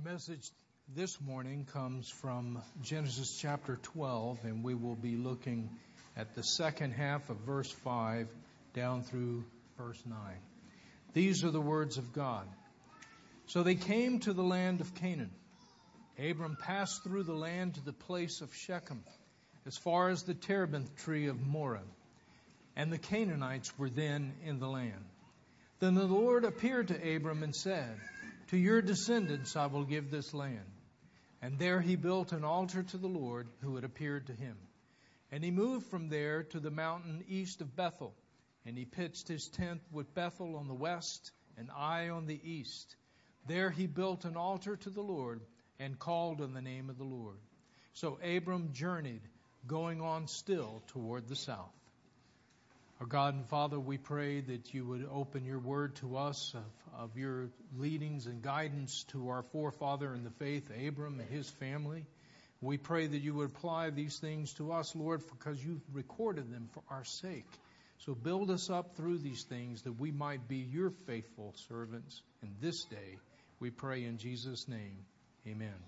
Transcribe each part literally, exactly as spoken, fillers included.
message this morning comes from Genesis chapter twelve, and we will be looking at the second half of verse five down through verse nine. These are the words of God. So they came to the land of Canaan. Abram passed through the land to the place of Shechem, as far as the terebinth tree of Moreh, and the Canaanites were then in the land. Then the Lord appeared to Abram and said, "To your descendants I will give this land." And there he built an altar to the Lord who had appeared to him. And he moved from there to the mountain east of Bethel. And he pitched his tent with Bethel on the west and Ai on the east. There he built an altar to the Lord and called on the name of the Lord. So Abram journeyed, going on still toward the south. Our God and Father, we pray that you would open your word to us of, of your leadings and guidance to our forefather in the faith, Abram and his family. We pray that you would apply these things to us, Lord, because you've recorded them for our sake. So build us up through these things that we might be your faithful servants in this day. We pray in Jesus' name. Amen.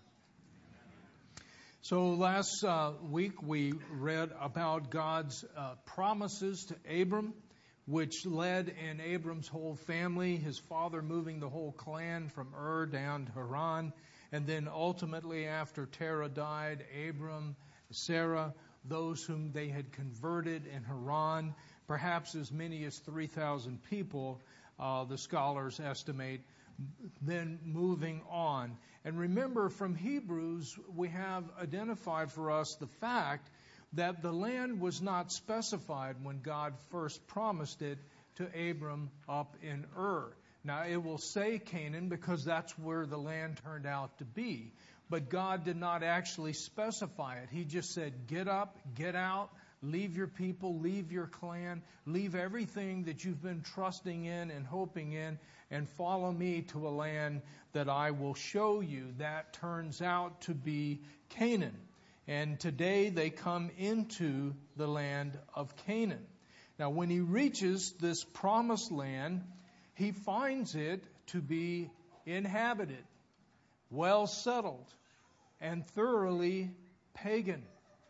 So last uh, week we read about God's uh, promises to Abram, which led in Abram's whole family, his father moving the whole clan from Ur down to Haran. And then ultimately after Terah died, Abram, Sarah, those whom they had converted in Haran, perhaps as many as three thousand people, uh, the scholars estimate, then moving on. And remember, from Hebrews, we have identified for us the fact that the land was not specified when God first promised it to Abram up in Ur. Now, it will say Canaan because that's where the land turned out to be. But God did not actually specify it. He just said, get up, get out, leave your people, leave your clan, leave everything that you've been trusting in and hoping in, and follow me to a land that I will show you. That turns out to be Canaan. And today they come into the land of Canaan. Now, when he reaches this promised land, he finds it to be inhabited, well settled, and thoroughly pagan.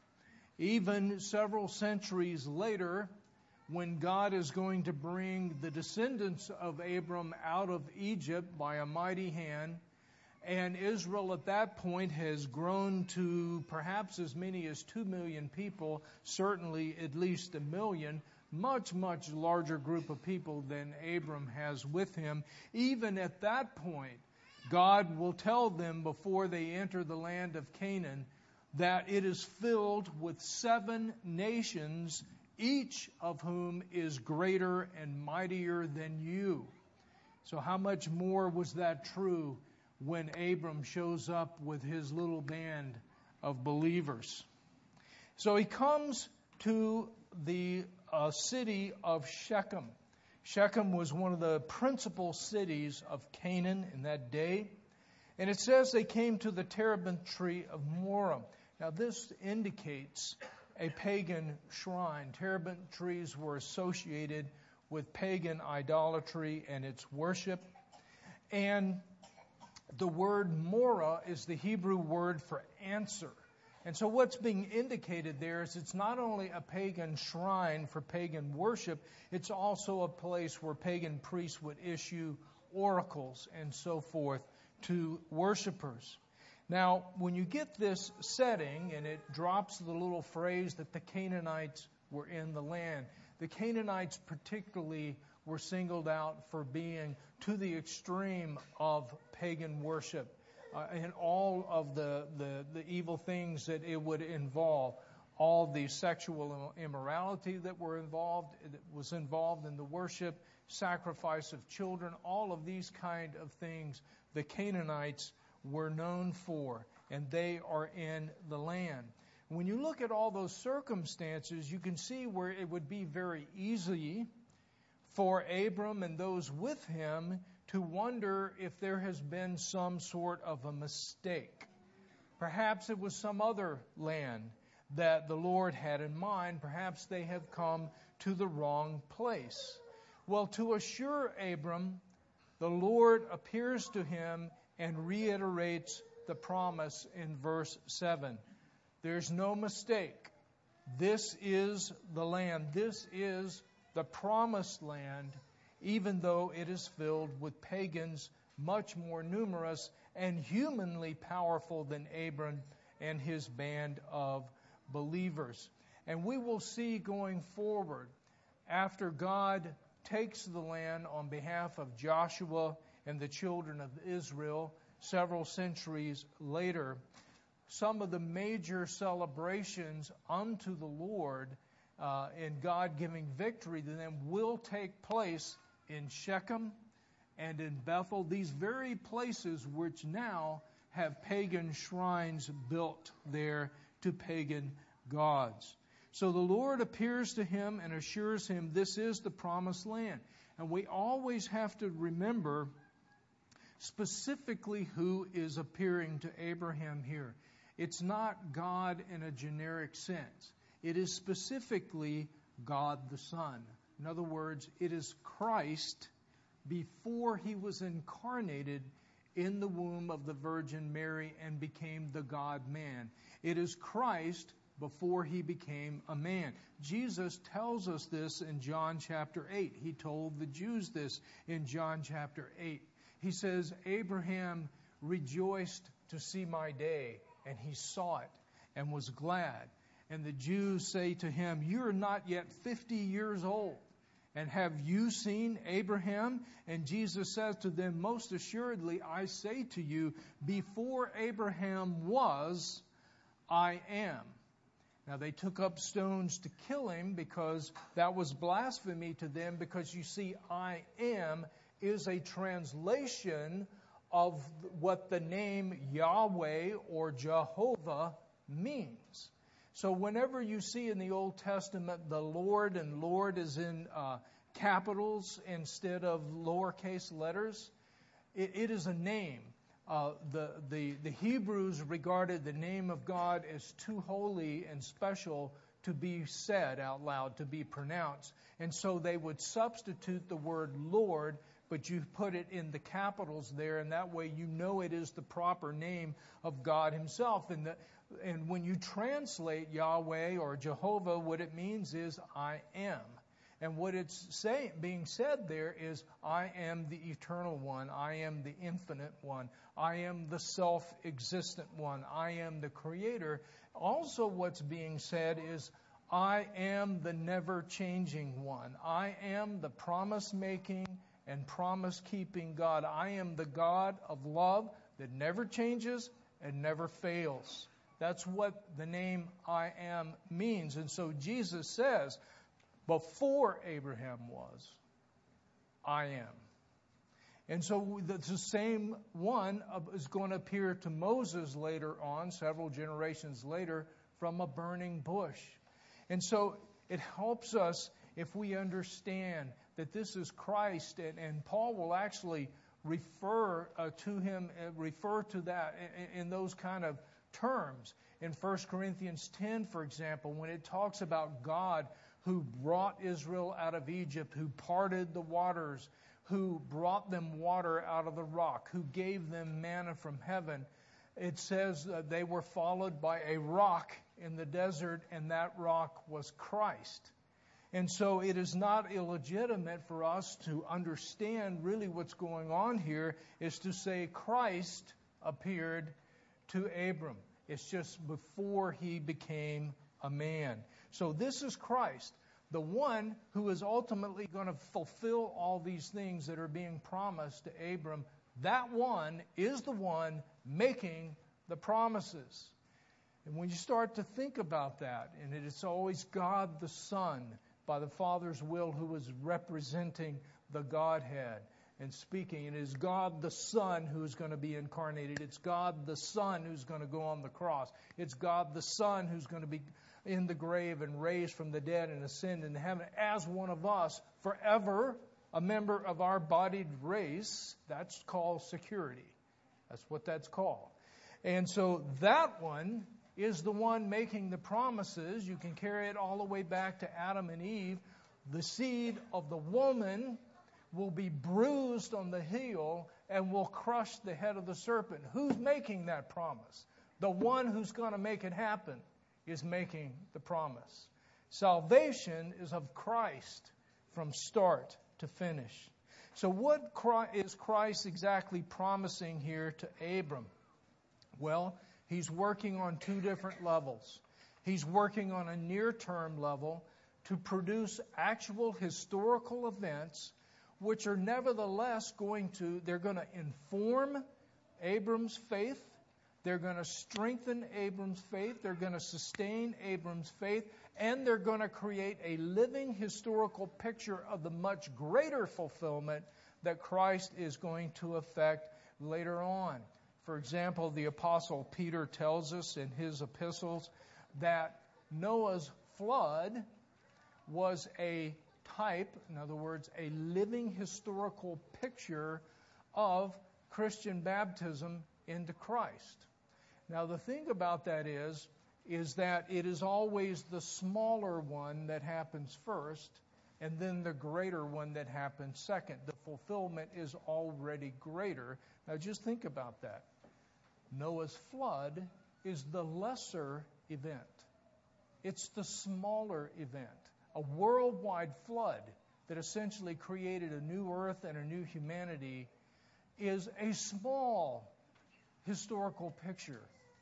Even several centuries later, when God is going to bring the descendants of Abram out of Egypt by a mighty hand, and Israel at that point has grown to perhaps as many as two million people, certainly at least a million, much, much larger group of people than Abram has with him. Even at that point, God will tell them before they enter the land of Canaan that it is filled with seven nations, each of whom is greater and mightier than you. So how much more was that true when Abram shows up with his little band of believers? So he comes to the uh, city of Shechem. Shechem was one of the principal cities of Canaan in that day. And it says they came to the terebinth tree of Moreh. Now this indicates a pagan shrine. Terebinth trees were associated with pagan idolatry and its worship. And the word Moreh is the Hebrew word for answer. And so what's being indicated there is it's not only a pagan shrine for pagan worship, it's also a place where pagan priests would issue oracles and so forth to worshipers. Now, when you get this setting, and it drops the little phrase that the Canaanites were in the land, the Canaanites particularly were singled out for being to the extreme of pagan worship uh, and all of the, the, the evil things that it would involve. All the sexual immorality that were involved, that was involved in the worship, sacrifice of children, all of these kind of things the Canaanites were known for, and they are in the land. When you look at all those circumstances, you can see where it would be very easy for Abram and those with him to wonder if there has been some sort of a mistake. Perhaps it was some other land that the Lord had in mind. Perhaps they have come to the wrong place. Well, to assure Abram, the Lord appears to him and reiterates the promise in verse seven. There's no mistake. This is the land. This is the promised land, even though it is filled with pagans much more numerous and humanly powerful than Abram and his band of believers. And we will see going forward, after God takes the land on behalf of Joshua and the children of Israel several centuries later, some of the major celebrations unto the Lord uh, and God giving victory to them will take place in Shechem and in Bethel, these very places which now have pagan shrines built there to pagan gods. So the Lord appears to him and assures him this is the promised land. And we always have to remember specifically who is appearing to Abraham here. It's not God in a generic sense. It is specifically God the Son. In other words, it is Christ before he was incarnated in the womb of the Virgin Mary and became the God-man. It is Christ before he became a man. Jesus tells us this in John chapter eight. He told the Jews this in John chapter eight. He says, Abraham rejoiced to see my day, and he saw it and was glad. And the Jews say to him, you're not yet fifty years old, and have you seen Abraham? And Jesus says to them, most assuredly, I say to you, before Abraham was, I am. Now they took up stones to kill him because that was blasphemy to them, because you see, I am is a translation of what the name Yahweh or Jehovah means. So whenever you see in the Old Testament the Lord, and Lord is in uh, capitals instead of lowercase letters, it, it is a name. Uh, the, the, the Hebrews regarded the name of God as too holy and special to be said out loud, to be pronounced. And so they would substitute the word Lord, but you put it in the capitals there, and that way you know it is the proper name of God himself. And, the, and when you translate Yahweh or Jehovah, what it means is I am. And what it's say, being said there is, I am the eternal one. I am the infinite one. I am the self-existent one. I am the creator. Also what's being said is, I am the never-changing one. I am the promise-making and promise-keeping God. I am the God of love that never changes and never fails. That's what the name I am means. And so Jesus says, before Abraham was, I am. And so the same one is going to appear to Moses later on, several generations later, from a burning bush. And so it helps us if we understand that this is Christ, and, and Paul will actually refer uh, to him, uh, refer to that in, in those kind of terms. In First Corinthians ten, for example, when it talks about God who brought Israel out of Egypt, who parted the waters, who brought them water out of the rock, who gave them manna from heaven, it says uh, they were followed by a rock in the desert, and that rock was Christ. And so it is not illegitimate for us to understand really what's going on here is to say Christ appeared to Abram. It's just before he became a man. So this is Christ, the one who is ultimately going to fulfill all these things that are being promised to Abram. That one is the one making the promises. And when you start to think about that, and it's always God the Son, by the Father's will, who is representing the Godhead and speaking. It is God the Son who's going to be incarnated. It's God the Son who's going to go on the cross. It's God the Son who's going to be in the grave and raised from the dead and ascend into heaven as one of us forever, a member of our bodied race. That's called security. That's what that's called. And so that one is the one making the promises. You can carry it all the way back to Adam and Eve. The seed of the woman will be bruised on the heel, and will crush the head of the serpent. Who's making that promise? The one who's going to make it happen is making the promise. Salvation is of Christ from start to finish. So what is Christ exactly promising here to Abram? Well, he's working on two different levels. He's working on a near-term level to produce actual historical events which are nevertheless going to, they're going to inform Abram's faith. They're going to strengthen Abram's faith. They're going to sustain Abram's faith. And they're going to create a living historical picture of the much greater fulfillment that Christ is going to effect later on. For example, the Apostle Peter tells us in his epistles that Noah's flood was a type, in other words, a living historical picture of Christian baptism into Christ. Now, the thing about that is, is that it is always the smaller one that happens first, and then the greater one that happens second. The fulfillment is already greater. Now, just think about that. Noah's flood is the lesser event. It's the smaller event. A worldwide flood that essentially created a new earth and a new humanity is a small historical picture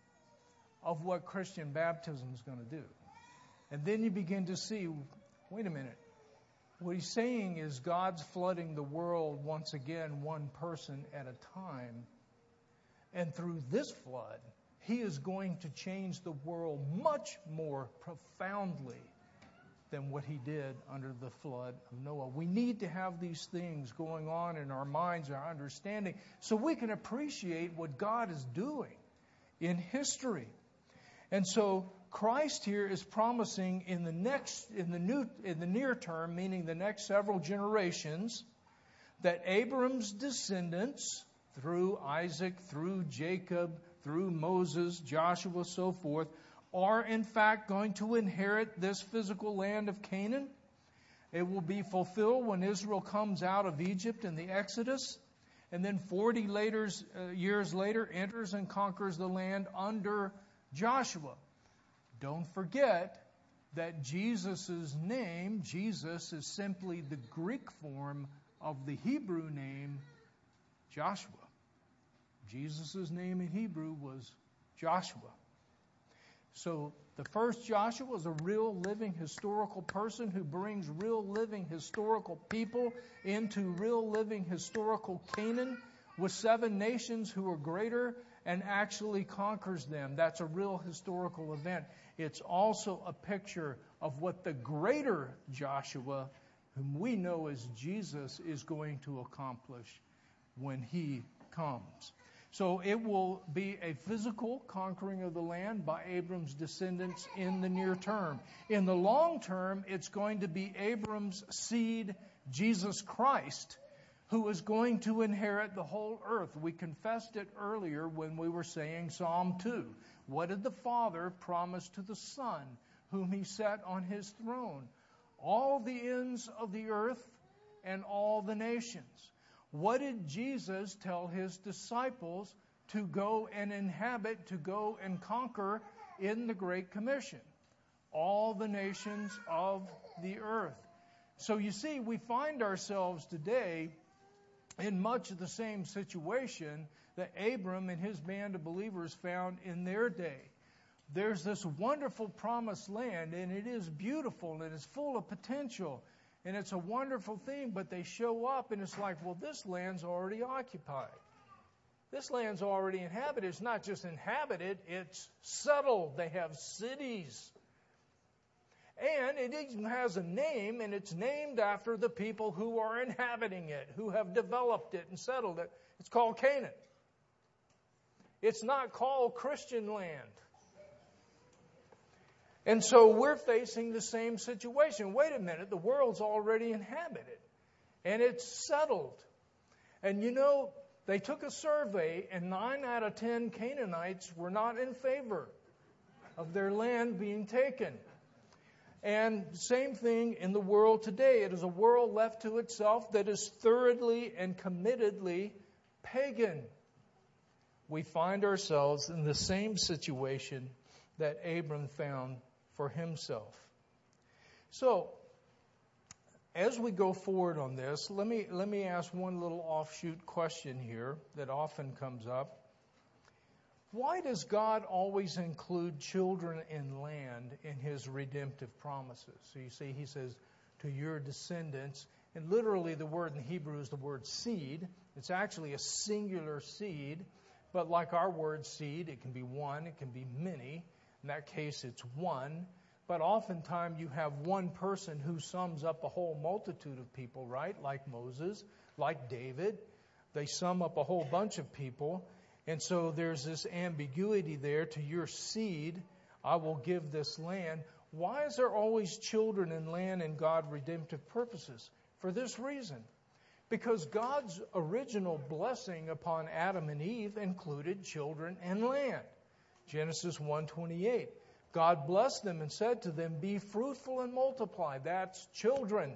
of what Christian baptism is going to do. And then you begin to see, wait a minute, what he's saying is God's flooding the world once again, one person at a time. And through this flood, he is going to change the world much more profoundly than what he did under the flood of Noah. We need to have these things going on in our minds, our understanding, so we can appreciate what God is doing in history. And so Christ here is promising in the next, in the new, in the near term, meaning the next several generations, that Abram's descendants, through Isaac, through Jacob, through Moses, Joshua, so forth, are in fact going to inherit this physical land of Canaan. It will be fulfilled when Israel comes out of Egypt in the Exodus, and then forty later, uh, years later enters and conquers the land under Joshua. Don't forget that Jesus' name, Jesus, is simply the Greek form of the Hebrew name Joshua. Jesus' name in Hebrew was Joshua. So the first Joshua is a real living historical person who brings real living historical people into real living historical Canaan with seven nations who are greater and actually conquers them. That's a real historical event. It's also a picture of what the greater Joshua, whom we know as Jesus, is going to accomplish when he comes. So it will be a physical conquering of the land by Abram's descendants in the near term. In the long term, it's going to be Abram's seed, Jesus Christ, who is going to inherit the whole earth. We confessed it earlier when we were saying Psalm two. What did the Father promise to the Son, whom he set on his throne? All the ends of the earth and all the nations. What did Jesus tell his disciples to go and inhabit, to go and conquer in the Great Commission? All the nations of the earth. So you see, we find ourselves today in much of the same situation that Abram and his band of believers found in their day. There's this wonderful promised land, and it is beautiful, and it's full of potential. And it's a wonderful thing, but they show up and it's like, well, this land's already occupied. This land's already inhabited. It's not just inhabited, it's settled. They have cities. And it even has a name, and it's named after the people who are inhabiting it, who have developed it and settled it. It's called Canaan. It's not called Christian land. And so we're facing the same situation. Wait a minute, the world's already inhabited, and it's settled. And you know, they took a survey, and nine out of ten Canaanites were not in favor of their land being taken. And same thing in the world today. It is a world left to itself that is thoroughly and committedly pagan. We find ourselves in the same situation that Abram found for himself. So, as we go forward on this, let me let me ask one little offshoot question here that often comes up. Why does God always include children and land in his redemptive promises? So you see, he says, to your descendants, and literally the word in Hebrew is the word seed. It's actually a singular seed, but like our word seed, it can be one, it can be many. In that case, it's one. But oftentimes you have one person who sums up a whole multitude of people, right? Like Moses, like David. They sum up a whole bunch of people. And so there's this ambiguity there. To your seed, I will give this land. Why is there always children and land in God's redemptive purposes? For this reason. Because God's original blessing upon Adam and Eve included children and land. Genesis one twenty-eight. God blessed them and said to them, be fruitful and multiply. That's children.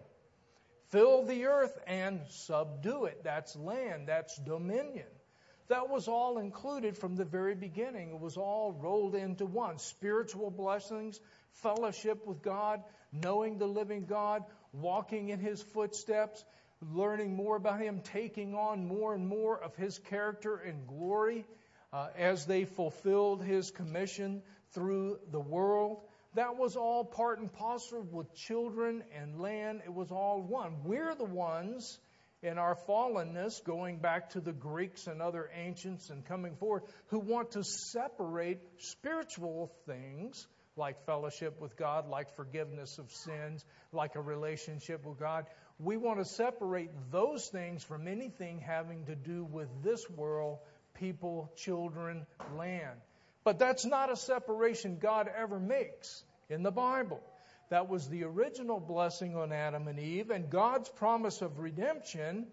Fill the earth and subdue it. That's land. That's dominion. That was all included from the very beginning. It was all rolled into one. Spiritual blessings, fellowship with God, knowing the living God, walking in his footsteps, learning more about him, taking on more and more of his character and glory uh, as they fulfilled his commission through the world. That was all part and parcel with children and land. It was all one. We're the ones in our fallenness, going back to the Greeks and other ancients and coming forward, who want to separate spiritual things like fellowship with God, like forgiveness of sins, like a relationship with God. We want to separate those things from anything having to do with this world, people, children, land. But that's not a separation God ever makes in the Bible. That was the original blessing on Adam and Eve, and God's promise of redemption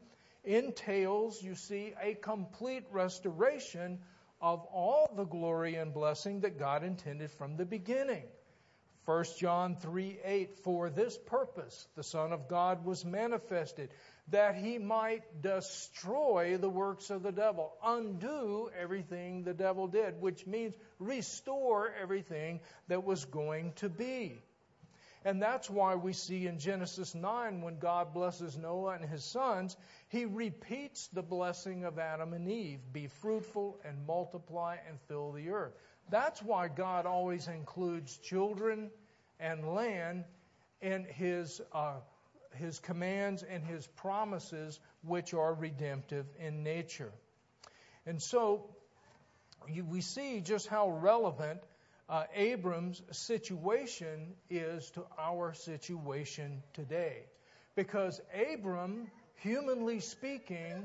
entails, you see, a complete restoration of all the glory and blessing that God intended from the beginning. First John three eight, for this purpose the Son of God was manifested, that he might destroy the works of the devil, undo everything the devil did, which means restore everything that was going to be. And that's why we see in Genesis nine, when God blesses Noah and his sons, he repeats the blessing of Adam and Eve. Be fruitful and multiply and fill the earth. That's why God always includes children and land in his, uh, his commands and his promises, which are redemptive in nature. And so you, we see just how relevant Uh, Abram's situation is to our situation today. Because Abram, humanly speaking,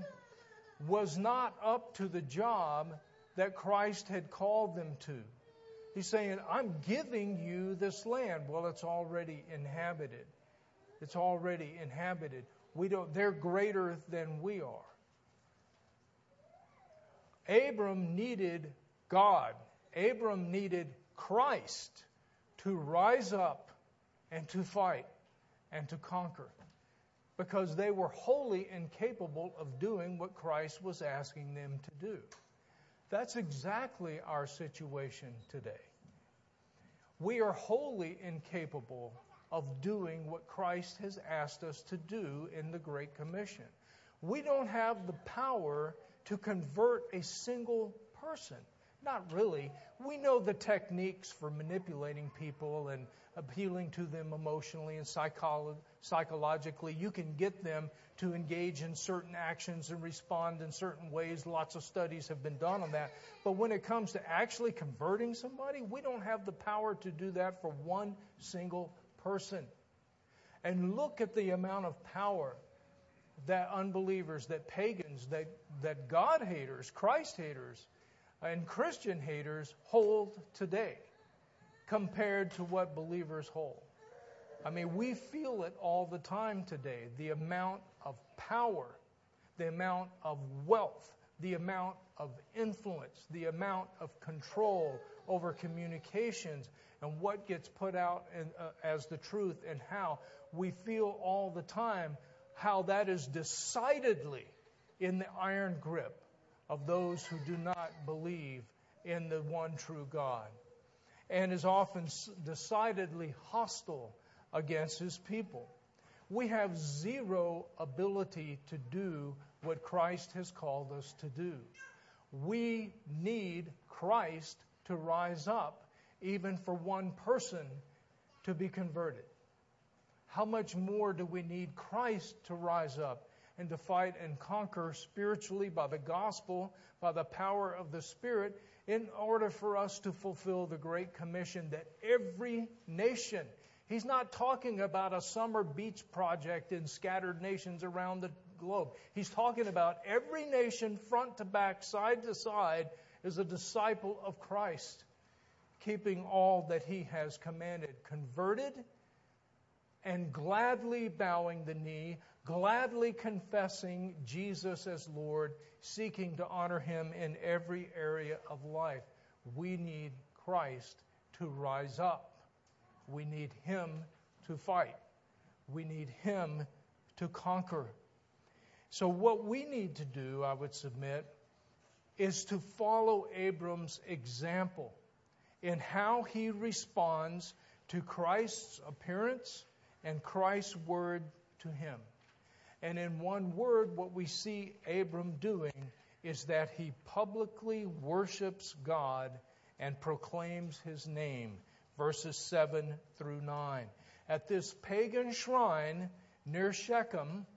was not up to the job that Christ had called them to. He's saying, I'm giving you this land. Well, it's already inhabited. It's already inhabited. We don't, they're greater than we are. Abram needed God. Abram needed Christ to rise up and to fight and to conquer, because they were wholly incapable of doing what Christ was asking them to do. That's exactly our situation today. We are wholly incapable of doing what Christ has asked us to do in the Great Commission. We don't have the power to convert a single person. Not really. We know the techniques for manipulating people and appealing to them emotionally and psycholo- psychologically. You can get them to engage in certain actions and respond in certain ways. Lots of studies have been done on that. But when it comes to actually converting somebody, we don't have the power to do that for one single person. And look at the amount of power that unbelievers, that pagans, that, that God haters, Christ haters, and Christian haters hold today compared to what believers hold. I mean, we feel it all the time today, the amount of power, the amount of wealth, the amount of influence, the amount of control over communications, and what gets put out in, uh, as the truth, and how we feel all the time how that is decidedly in the iron grip of those who do not believe in the one true God, and is often decidedly hostile against his people. We have zero ability to do what Christ has called us to do. We need Christ to rise up, even for one person to be converted. How much more do we need Christ to rise up and to fight and conquer spiritually by the gospel, by the power of the Spirit, in order for us to fulfill the Great Commission that every nation, he's not talking about a summer beach project in scattered nations around the globe. He's talking about every nation, front to back, side to side, is a disciple of Christ, keeping all that he has commanded, converted and gladly bowing the knee, gladly confessing Jesus as Lord, seeking to honor him in every area of life. We need Christ to rise up. We need him to fight. We need him to conquer. So what we need to do, I would submit, is to follow Abram's example in how he responds to Christ's appearance and Christ's word to him. And in one word, what we see Abram doing is that he publicly worships God and proclaims his name. Verses seven through nine. At this pagan shrine near Shechem,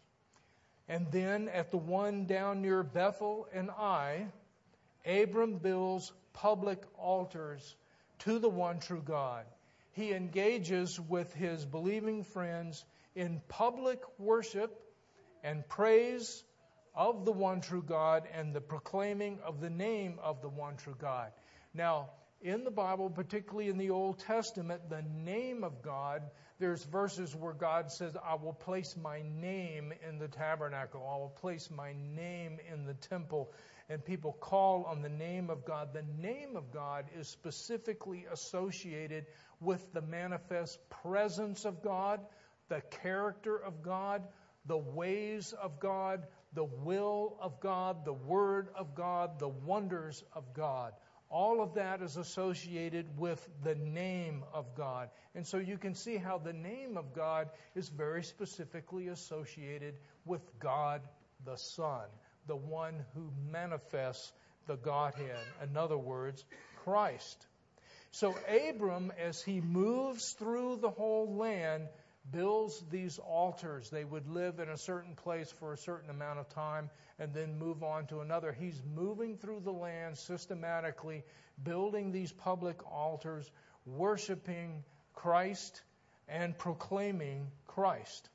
and then at the one down near Bethel and Ai, Abram builds public altars to the one true God. He engages with his believing friends in public worship and praise of the one true God and the proclaiming of the name of the one true God. Now, in the Bible, particularly in the Old Testament, the name of God, there's verses where God says, I will place my name in the tabernacle. I will place my name in the temple. And people call on the name of God. The name of God is specifically associated with the manifest presence of God, the character of God, the ways of God, the will of God, the word of God, the wonders of God. All of that is associated with the name of God. And so you can see how the name of God is very specifically associated with God the Son, the one who manifests the Godhead. In other words, Christ. So Abram, as he moves through the whole land, builds these altars. They would live in a certain place for a certain amount of time and then move on to another. He's moving through the land systematically, building these public altars, worshiping Christ and proclaiming Christ.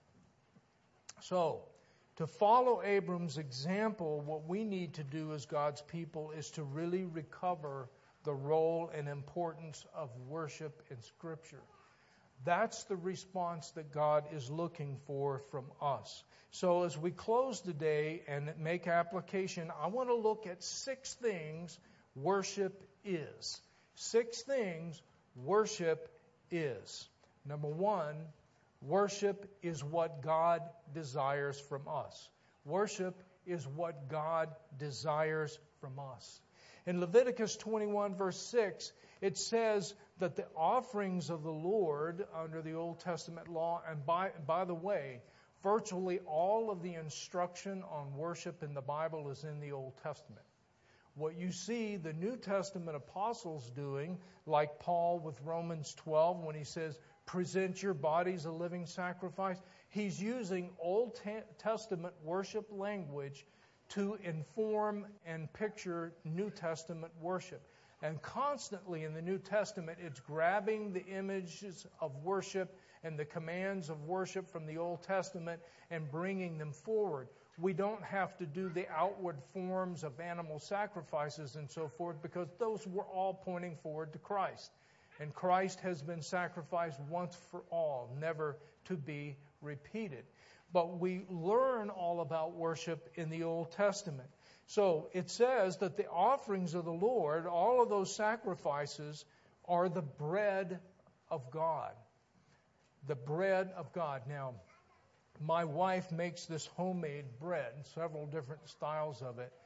So, to follow Abram's example, what we need to do as God's people is to really recover the role and importance of worship in Scripture. That's the response that God is looking for from us. So as we close today and make application, I want to look at six things worship is. Six things worship is. Number one, worship is what God desires from us. Worship is what God desires from us. In Leviticus twenty-one, verse six, it says that the offerings of the Lord under the Old Testament law, and by, by the way, virtually all of the instruction on worship in the Bible is in the Old Testament. What you see the New Testament apostles doing, like Paul with Romans twelve, when he says, present your bodies a living sacrifice, he's using Old Testament worship language to inform and picture New Testament worship. And constantly in the New Testament, it's grabbing the images of worship and the commands of worship from the Old Testament and bringing them forward. We don't have to do the outward forms of animal sacrifices and so forth, because those were all pointing forward to Christ. And Christ has been sacrificed once for all, never to be repeated. But we learn all about worship in the Old Testament. So it says that the offerings of the Lord, all of those sacrifices, are the bread of God. The bread of God. Now, my wife makes this homemade bread, several different styles of it.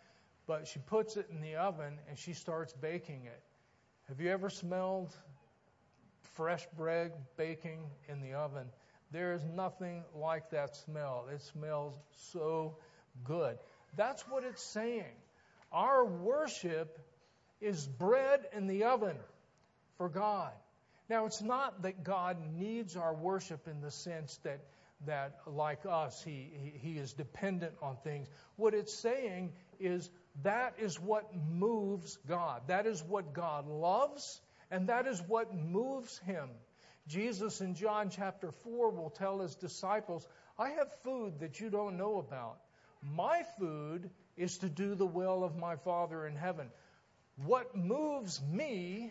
but she puts it in the oven and she starts baking it. Have you ever smelled fresh bread baking in the oven? There is nothing like that smell. It smells so good. That's what it's saying. Our worship is bread in the oven for God. Now, it's not that God needs our worship in the sense that, that like us, he, he, he is dependent on things. What it's saying is that is what moves God. That is what God loves, and that is what moves Him. Jesus in John chapter four will tell His disciples, I have food that you don't know about. My food is to do the will of my Father in heaven. What moves me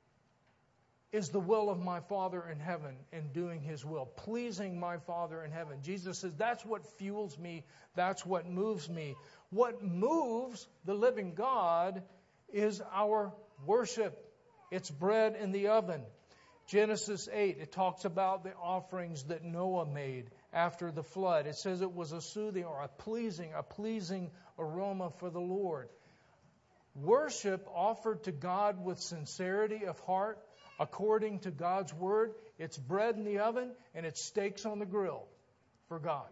is the will of my Father in heaven and doing His will, pleasing my Father in heaven. Jesus says, that's what fuels me. That's what moves me. What moves the living God is our worship. It's bread in the oven. Genesis eight, it talks about the offerings that Noah made after the flood. It says it was a soothing or a pleasing, a pleasing aroma for the Lord. Worship offered to God with sincerity of heart, according to God's word, it's bread in the oven and it's steaks on the grill for God.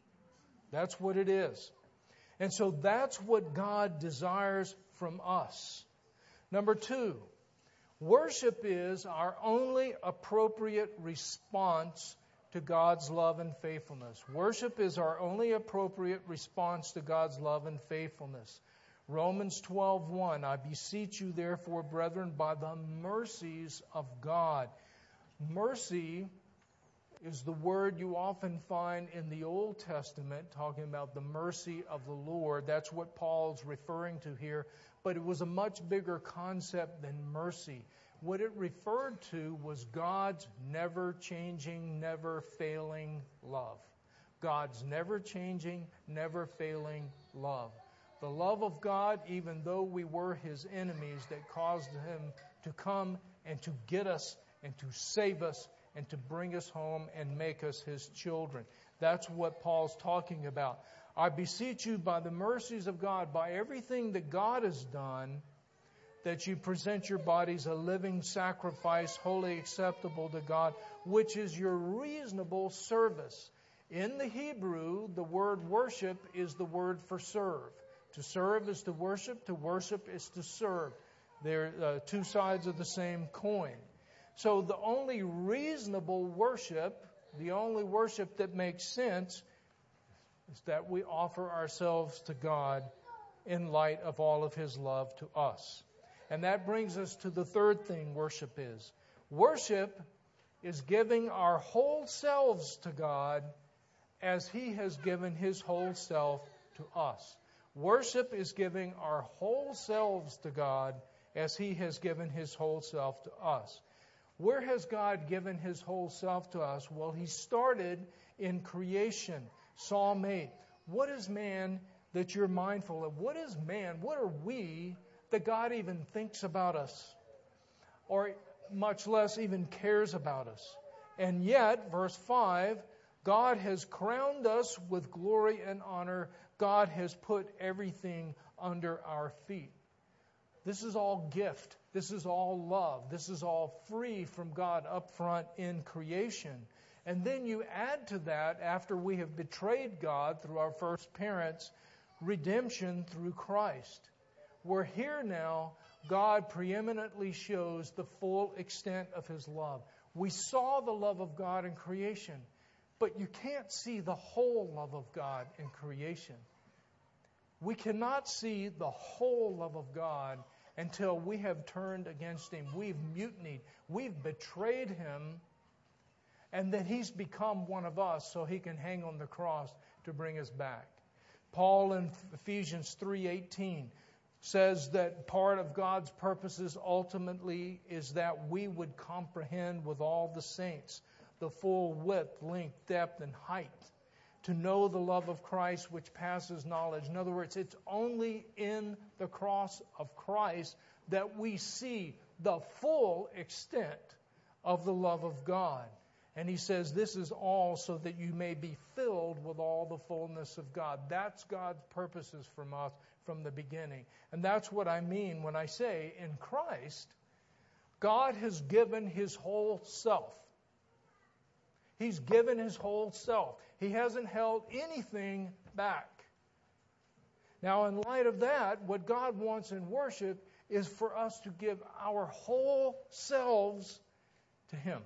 That's what it is. And so that's what God desires from us. Number two, worship is our only appropriate response to God's love and faithfulness. Worship is our only appropriate response to God's love and faithfulness. Romans twelve one, I beseech you therefore, brethren, by the mercies of God. Mercy is the word you often find in the Old Testament, talking about the mercy of the Lord. That's what Paul's referring to here. But it was a much bigger concept than mercy. What it referred to was God's never-changing, never-failing love. God's never-changing, never-failing love. The love of God, even though we were His enemies, that caused Him to come and to get us and to save us and to bring us home and make us His children. That's what Paul's talking about. I beseech you by the mercies of God, by everything that God has done, that you present your bodies a living sacrifice, wholly acceptable to God, which is your reasonable service. In the Hebrew, the word worship is the word for serve. To serve is to worship. To worship is to serve. They're uh, two sides of the same coin. So the only reasonable worship, the only worship that makes sense, is that we offer ourselves to God in light of all of His love to us. And that brings us to the third thing worship is. Worship is giving our whole selves to God as He has given His whole self to us. Worship is giving our whole selves to God as He has given His whole self to us. Where has God given His whole self to us? Well, He started in creation. Psalm eight. What is man that you're mindful of? What is man? What are we that God even thinks about us? Or much less even cares about us. And yet, verse five, God has crowned us with glory and honor. God has put everything under our feet. This is all gift. This is all love. This is all free from God up front in creation. And then you add to that, after we have betrayed God through our first parents, redemption through Christ. We're here now. God preeminently shows the full extent of His love. We saw the love of God in creation, but you can't see the whole love of God in creation. We cannot see the whole love of God until we have turned against Him. We've mutinied. We've betrayed Him. And then He's become one of us so He can hang on the cross to bring us back. Paul in Ephesians three eighteen says that part of God's purposes ultimately is that we would comprehend with all the saints the full width, length, depth, and height, to know the love of Christ which passes knowledge. In other words, it's only in the cross of Christ that we see the full extent of the love of God. And he says this is all so that you may be filled with all the fullness of God. That's God's purposes from us, from the beginning. And that's what I mean when I say in Christ, God has given His whole self. He's given His whole self. He hasn't held anything back. Now, in light of that, what God wants in worship is for us to give our whole selves to Him.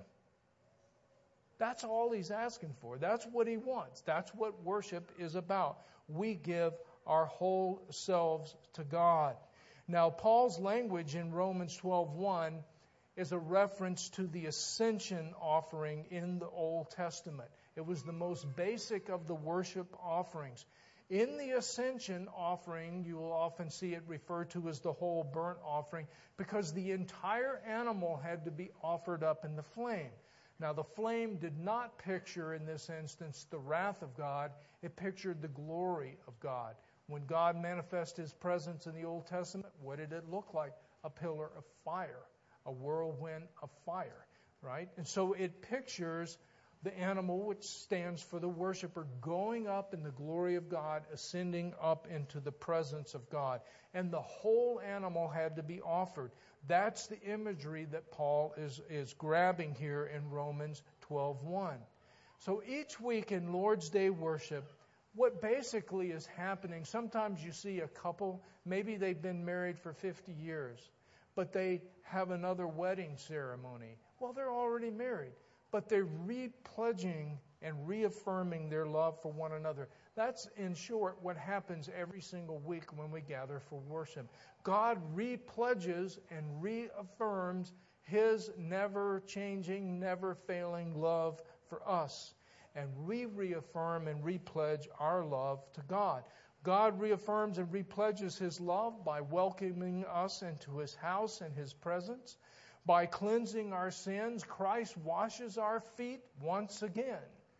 That's all He's asking for. That's what He wants. That's what worship is about. We give our whole selves to God. Now, Paul's language in Romans twelve one is a reference to the ascension offering in the Old Testament. It was the most basic of the worship offerings. In the ascension offering, you will often see it referred to as the whole burnt offering because the entire animal had to be offered up in the flame. Now, the flame did not picture, in this instance, the wrath of God. It pictured the glory of God. When God manifested His presence in the Old Testament, what did it look like? A pillar of fire, a whirlwind of fire, right? And so it pictures the animal, which stands for the worshiper, going up in the glory of God, ascending up into the presence of God. And the whole animal had to be offered. That's the imagery that Paul is, is grabbing here in Romans twelve one. So each week in Lord's Day worship, what basically is happening, sometimes you see a couple, maybe they've been married for fifty years, but they have another wedding ceremony. Well, they're already married, but they're re-pledging and reaffirming their love for one another. That's, in short, what happens every single week when we gather for worship. God re-pledges and reaffirms His never-changing, never-failing love for us. And we reaffirm and repledge our love to God. God reaffirms and repledges His love by welcoming us into His house and His presence. By cleansing our sins, Christ washes our feet once again,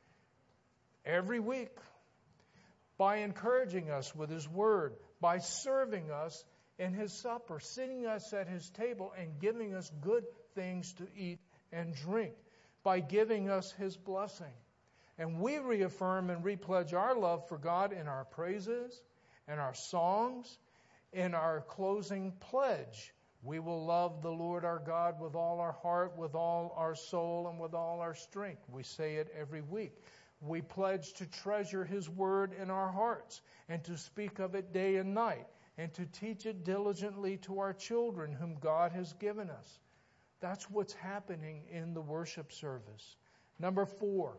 every week. By encouraging us with His Word, by serving us in His supper, sitting us at His table and giving us good things to eat and drink, by giving us His blessing. And we reaffirm and repledge our love for God in our praises, in our songs, in our closing pledge. We will love the Lord our God with all our heart, with all our soul, and with all our strength. We say it every week. We pledge to treasure His Word in our hearts and to speak of it day and night and to teach it diligently to our children whom God has given us. That's what's happening in the worship service. Number four,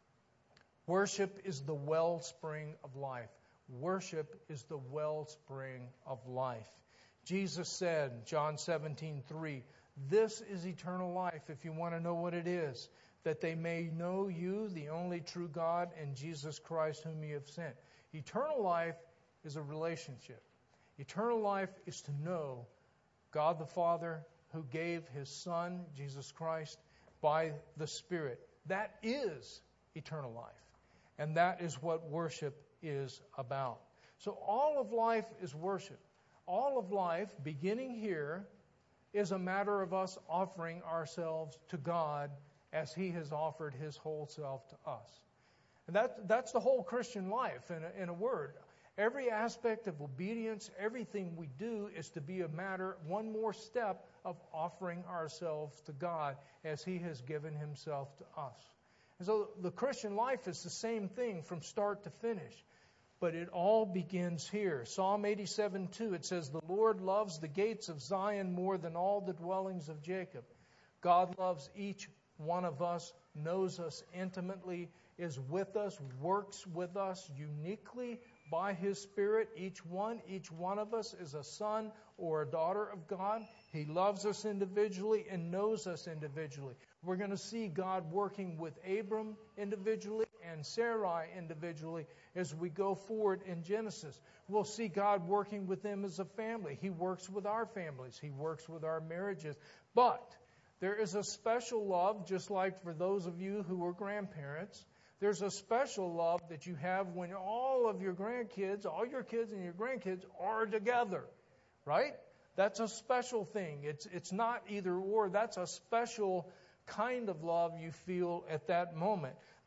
worship is the wellspring of life. Worship is the wellspring of life. Jesus said, John seventeen three, this is eternal life, if you want to know what it is, that they may know you, the only true God, and Jesus Christ whom you have sent. Eternal life is a relationship. Eternal life is to know God the Father who gave His Son, Jesus Christ, by the Spirit. That is eternal life. And that is what worship is about. So all of life is worship. All of life, beginning here, is a matter of us offering ourselves to God as He has offered His whole self to us. And that, that's the whole Christian life in a, in a word. Every aspect of obedience, everything we do is to be a matter, one more step of offering ourselves to God as He has given Himself to us. And so the Christian life is the same thing from start to finish. But it all begins here. Psalm eighty-seven two, it says, the Lord loves the gates of Zion more than all the dwellings of Jacob. God loves each one of us, knows us intimately, is with us, works with us uniquely by His Spirit. Each one, each one of us is a son or a daughter of God. He loves us individually and knows us individually. We're going to see God working with Abram individually and Sarai individually as we go forward in Genesis. We'll see God working with them as a family. He works with our families. He works with our marriages. But there is a special love, just like for those of you who are grandparents, there's a special love that you have when all of your grandkids, all your kids and your grandkids are together, right? That's a special thing. It's it's not either or. That's a special kind of love you feel at that moment.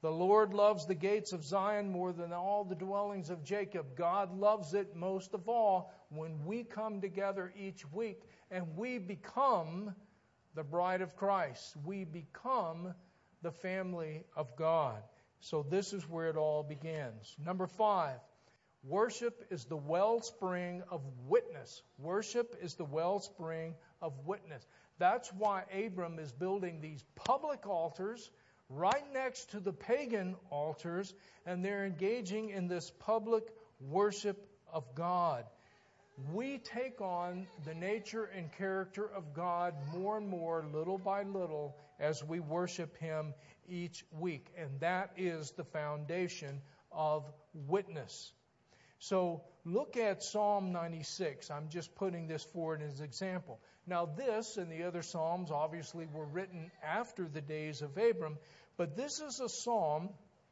The Lord loves the gates of Zion more than all the dwellings of Jacob. God loves it most of all when we come together each week and we become the bride of Christ. We become the family of God. So this is where it all begins. Number five, worship is the wellspring of witness. Worship is the wellspring of witness. That's why Abram is building these public altars right next to the pagan altars, and they're engaging in this public worship of God. We take on the nature and character of God more and more, little by little, as we worship Him each week. And that is the foundation of witness. So look at Psalm ninety-six. I'm just putting this forward as an example. Now this and the other Psalms obviously were written after the days of Abram, but this is a psalm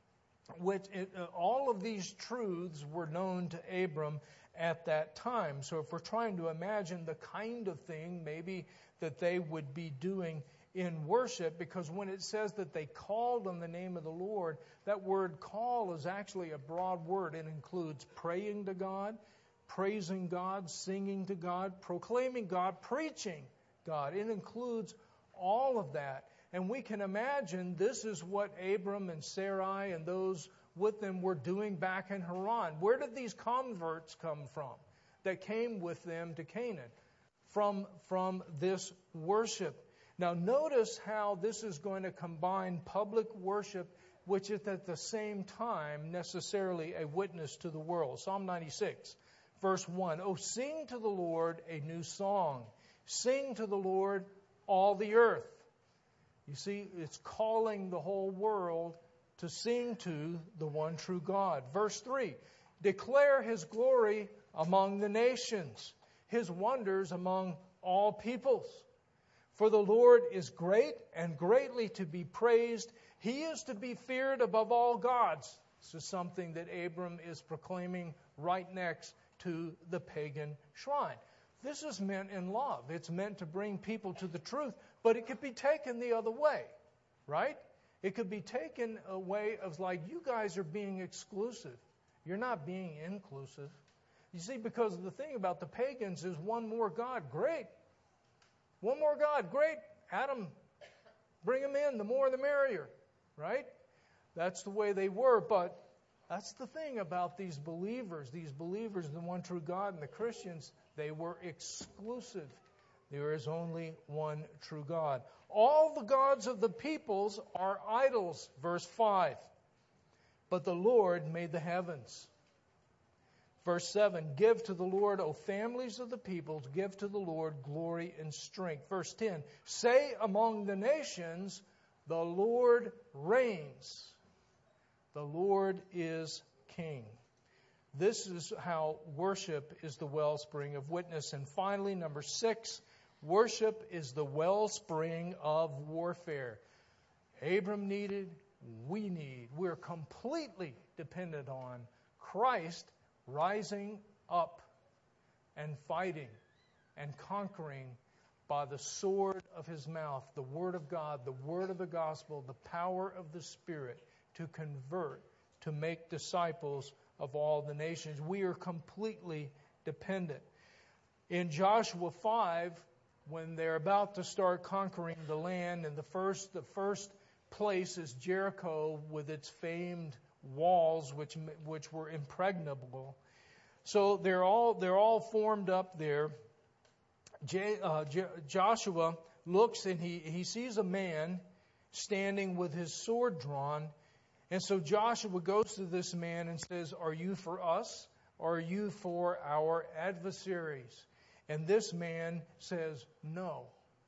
which it, uh, all of these truths were known to Abram at that time. So if we're trying to imagine the kind of thing maybe that they would be doing in worship, because when it says that they called on the name of the Lord, that word call is actually a broad word. It includes praying to God, praising God, singing to God, proclaiming God, preaching God. It includes all of that. And we can imagine this is what Abram and Sarai and those with them were doing back in Haran. Where did these converts come from that came with them to Canaan? From, from this worship. Now notice how this is going to combine public worship, which is at the same time necessarily a witness to the world. Psalm ninety-six, verse one. Oh, sing to the Lord a new song. Sing to the Lord all the earth. You see, it's calling the whole world to sing to the one true God. Verse three, declare His glory among the nations, His wonders among all peoples. For the Lord is great and greatly to be praised. He is to be feared above all gods. This is something that Abram is proclaiming right next to the pagan shrine. This is meant in love. It's meant to bring people to the truth, but it could be taken the other way, right? It could be taken a way of like, you guys are being exclusive. You're not being inclusive. You see, because the thing about the pagans is one more God. Great. One more God. Great. Adam, bring him in. The more the merrier, right? That's the way they were, but that's the thing about these believers. These believers in the one true God and the Christians, they were exclusive. There is only one true God. All the gods of the peoples are idols, verse five. But the Lord made the heavens. Verse seven, give to the Lord, O families of the peoples, give to the Lord glory and strength. Verse ten, say among the nations, the Lord reigns. The Lord is King. This is how worship is the wellspring of witness. And finally, number six, worship is the wellspring of warfare. Abram needed, we need. We're completely dependent on Christ rising up and fighting and conquering by the sword of His mouth, the Word of God, the Word of the gospel, the power of the Spirit to convert, to make disciples of all the nations. We are completely dependent. In Joshua five, when they're about to start conquering the land, and the first the first place is Jericho with its famed walls, which which were impregnable. So they're all they're all formed up there. J, uh, J, Joshua looks and he he sees a man standing with his sword drawn. And so Joshua goes to this man and says, are you for us or are you for our adversaries? And this man says, no.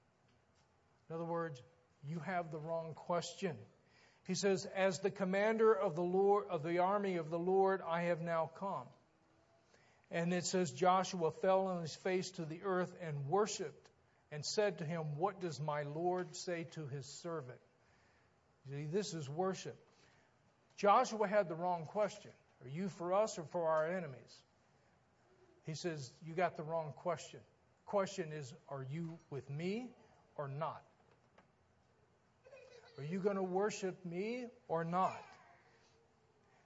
In other words, you have the wrong question. He says, as the commander of the Lord, of the army of the Lord, I have now come. And it says, Joshua fell on his face to the earth and worshipped and said to him, what does my Lord say to his servant? See, this is worship. Joshua had the wrong question. Are you for us or for our enemies? He says, you got the wrong question. Question is, are you with me or not? Are you going to worship me or not?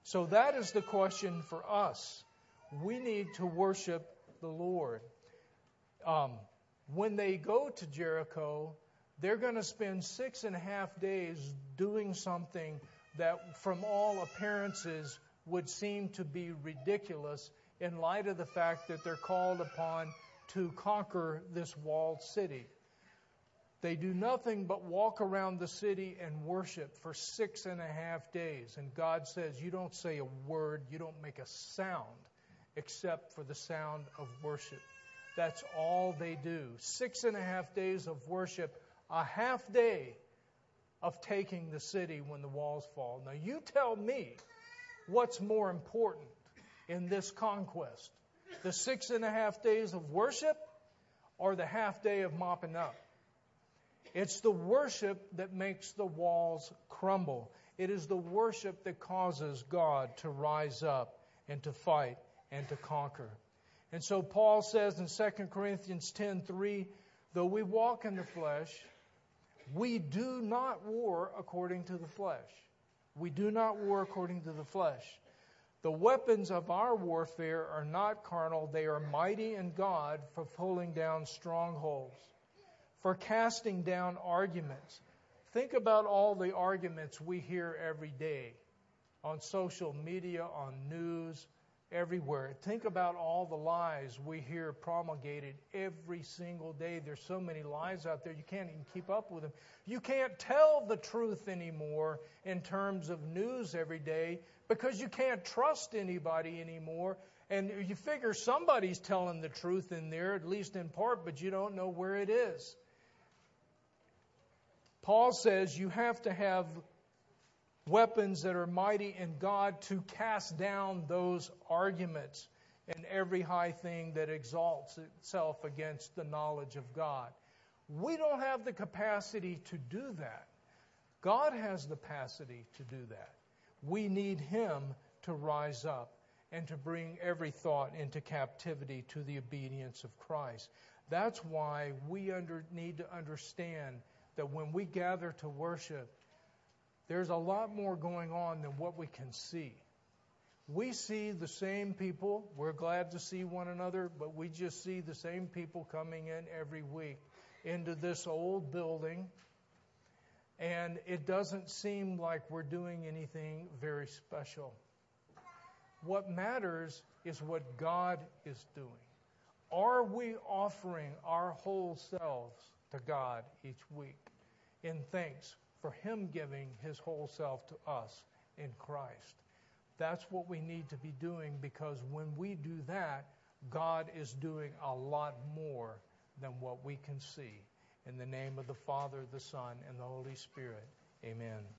So that is the question for us. We need to worship the Lord. Um, when they go to Jericho, they're going to spend six and a half days doing something that from all appearances would seem to be ridiculous in light of the fact that they're called upon to conquer this walled city. They do nothing but walk around the city and worship for six and a half days. And God says, you don't say a word, you don't make a sound except for the sound of worship. That's all they do. Six and a half days of worship, a half day of taking the city when the walls fall. Now you tell me what's more important in this conquest, the six and a half days of worship or the half day of mopping up? It's the worship that makes the walls crumble. It is the worship that causes God to rise up and to fight and to conquer. And so Paul says in Second Corinthians ten three, though we walk in the flesh, we do not war according to the flesh. We do not war according to the flesh. The weapons of our warfare are not carnal. They are mighty in God for pulling down strongholds, for casting down arguments. Think about all the arguments we hear every day on social media, on news, everywhere. Think about all the lies we hear promulgated every single day. There's so many lies out there, you can't even keep up with them. You can't tell the truth anymore in terms of news every day because you can't trust anybody anymore. And you figure somebody's telling the truth in there, at least in part, but you don't know where it is. Paul says you have to have weapons that are mighty in God to cast down those arguments and every high thing that exalts itself against the knowledge of God. We don't have the capacity to do that. God has the capacity to do that. We need Him to rise up and to bring every thought into captivity to the obedience of Christ. That's why we under, need to understand that when we gather to worship, there's a lot more going on than what we can see. We see the same people. We're glad to see one another, but we just see the same people coming in every week into this old building, and it doesn't seem like we're doing anything very special. What matters is what God is doing. Are we offering our whole selves to God each week in thanks for Him giving His whole self to us in Christ? That's what we need to be doing, because when we do that, God is doing a lot more than what we can see. In the name of the Father, the Son, and the Holy Spirit, amen.